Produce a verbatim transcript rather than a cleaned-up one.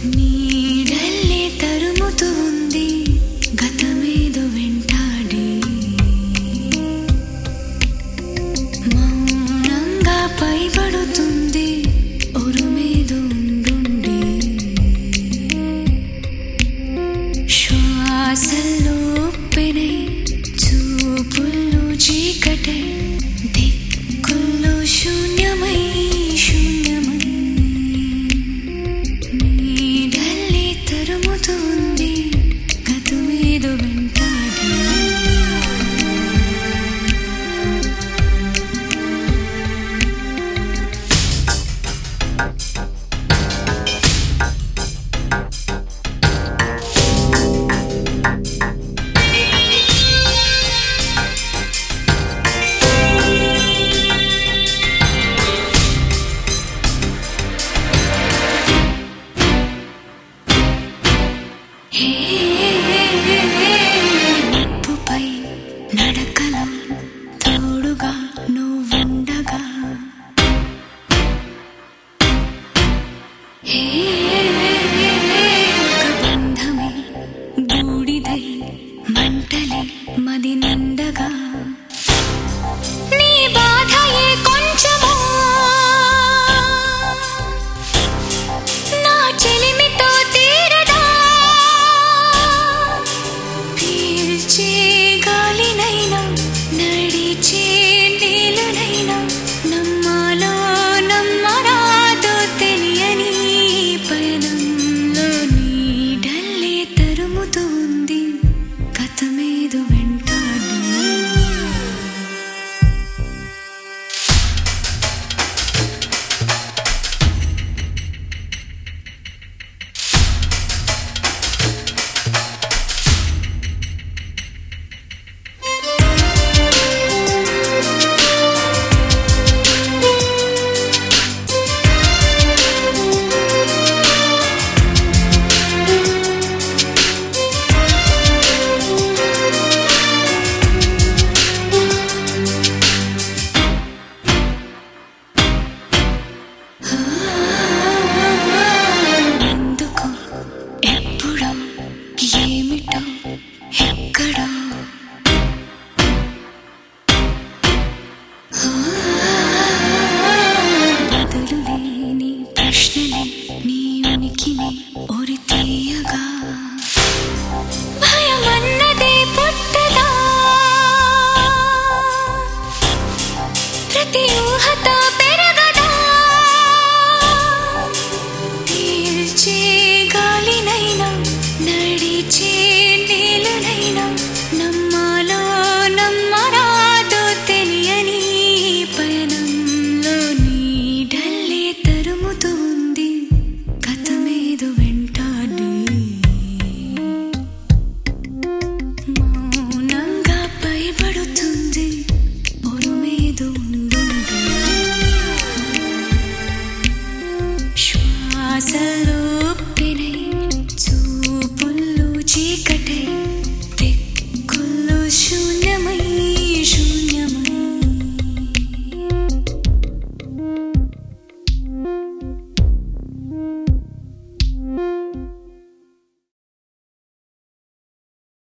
నీడల్లే తరుముతూ ఉంది గతమేదో వెంటాడి మౌనంగా పైబడుతుంది ఉరుమేదో ఉండుండి శ్వాసల్లో పెనై చూపుల్లో చీకటై దిక్కుల్లో శూన్యమై శూన్యమై నీడల్లే తరుముతుంది గతమేదో వెంటాడి నిప్పుపై నడకలో తోడుగా నువ్వుండగా ఒక బంధమే బూడిదై మంటలే మది నిండగా నీ బాధయే కొంచెమో నా చెలిమితో తీరదా పీల్చే గాలినైనా నడిచే నీళ్ళనైనా నమ్మాలో నమ్మరాదో తెలియని పయనంలో నీడల్లే తరుముతూ ఉంది గతమేదో వెంటాడి ఎందుకు ఎప్పుడు ఏమిటో ఎక్కడో బదులు లేని ప్రశ్నలే నీ ఉనికిని ఒరితీయగా భయమన్నదే పుట్టదా ప్రతి ఊహతో పెరగదా పీల్చే గాలినైనా నడిచే నీళ్ళనైనా నమ్మాలో నమ్మరాదో తెలియని పయనంలో నీడల్లే తరుముతూ ఉంది గతమేదో వెంటాడి మౌనంగా పైబడుతుంది ఉరుమేదో ఉండుండి శ్వాసలో